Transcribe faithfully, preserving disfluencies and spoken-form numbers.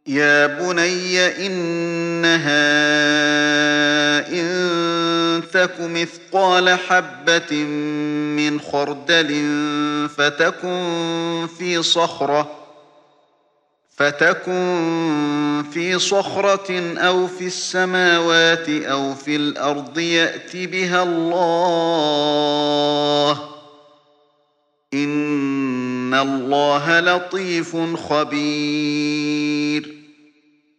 يا بني إنها إن تك مثقال حبة من خردل فتكن في صخرة فتكن في صخرة أو في السماوات أو في الأرض يأت بها الله إن الله لطيف خبير